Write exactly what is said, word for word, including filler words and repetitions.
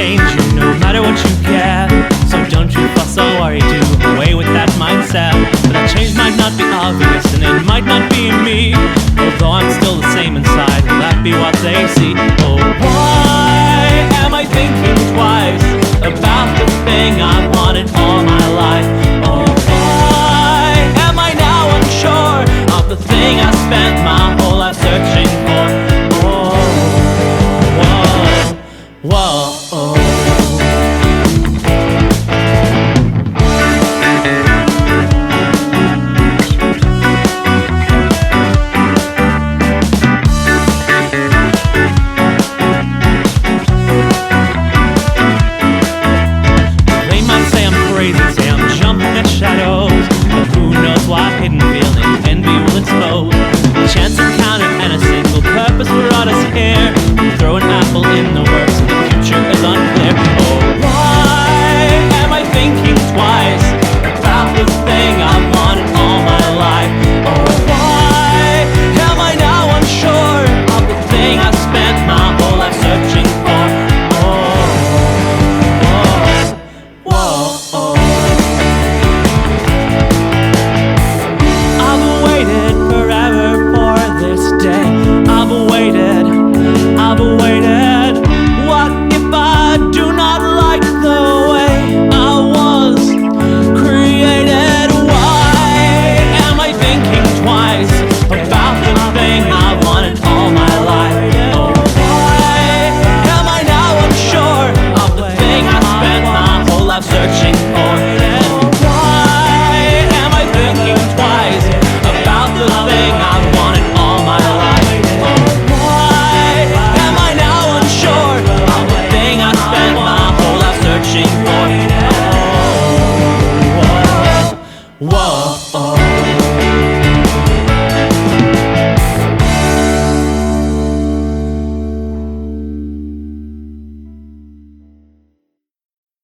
change you no matter what you get. So don't you fuss or worry, do away with that mindset. But that change might not be obvious and it might not be me, although I'm still the same inside. Will that be what they see? Oh, why am I thinking twice about the thing I wanted all my life? Oh, why am I now unsure of the thing I spent my whole life searching for? Oh, whoa, whoa.